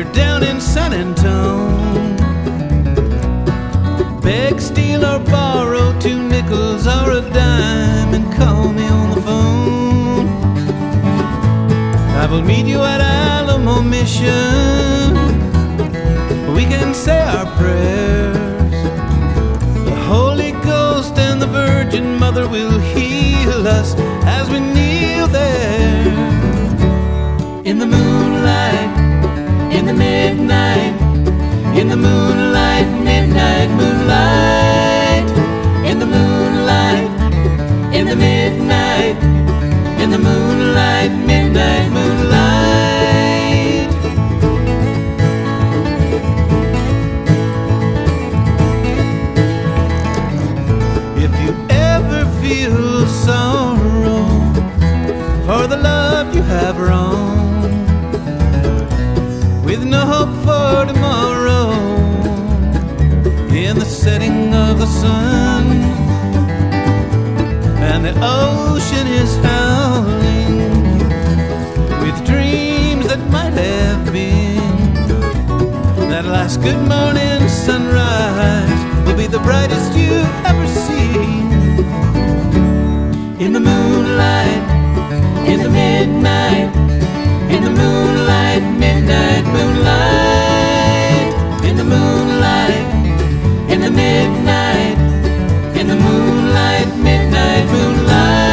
you're down in San Antone. Beg, steal, or borrow 2 nickels or a dime and call me on the phone. I will meet you at Alamo Mission. We can say our prayers. The Holy Ghost and the Virgin Mother will heal us as we kneel there. In the moonlight, in the midnight, in the moonlight, midnight moonlight. In the moonlight, in the midnight, in the moonlight, midnight moonlight. If you ever feel sorrow for the love you have wrong, with no hope for tomorrow, in the setting of the sun, and the ocean is howling with dreams that might have been, that last good morning sunrise will be the brightest you've ever seen. In the moonlight, in the midnight, in the moonlight, midnight moonlight. In the moonlight, in the midnight, in the moonlight, midnight moonlight.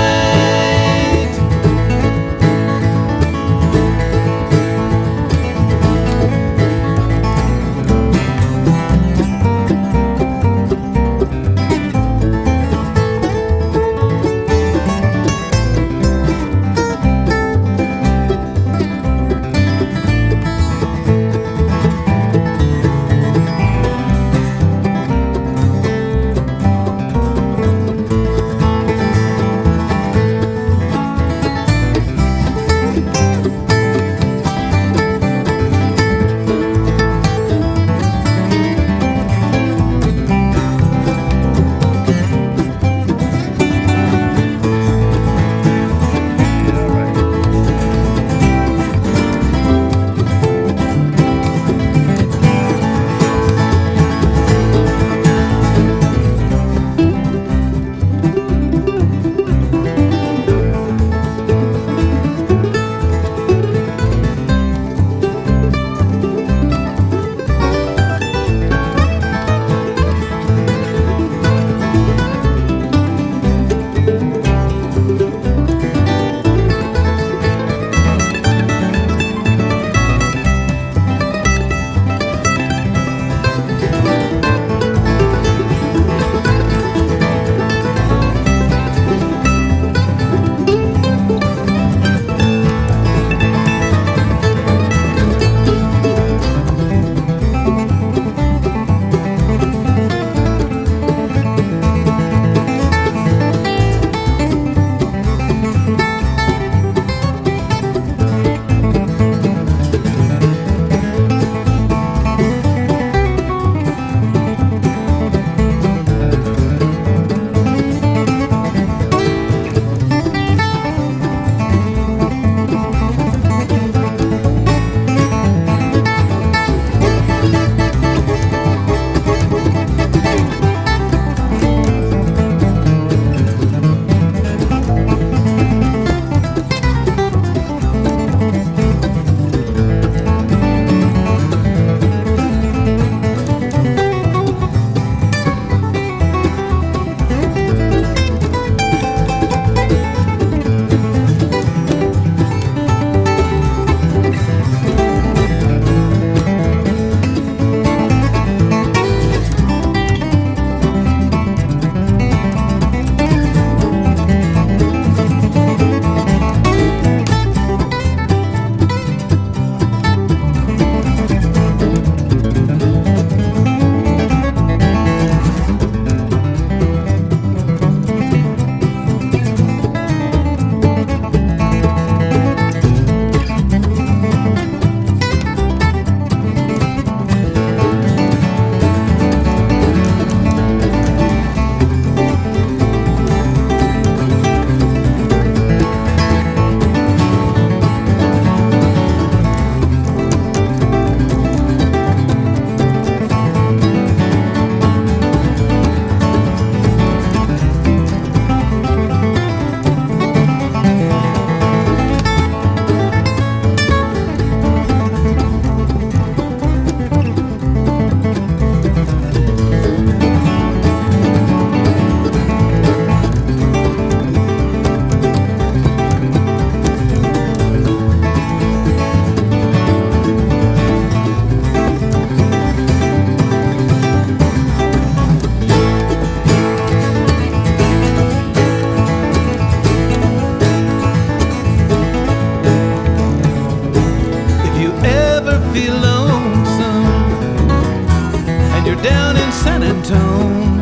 feel lonesome and you're down in San Antone,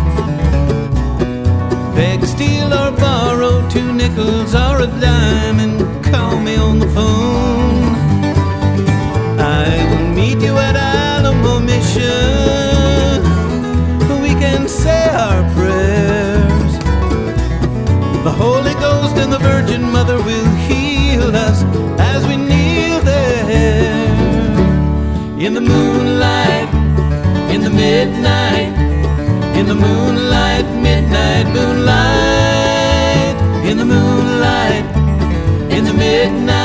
beg, steal or borrow 2 nickels or a dime and call me on the phone. I will meet you at Alamo Mission. We can say our prayers. The Holy Ghost and the Virgin Mother will heal us as we kneel there. In the moonlight, in the midnight, in the moonlight, midnight moonlight, in the moonlight, in the midnight.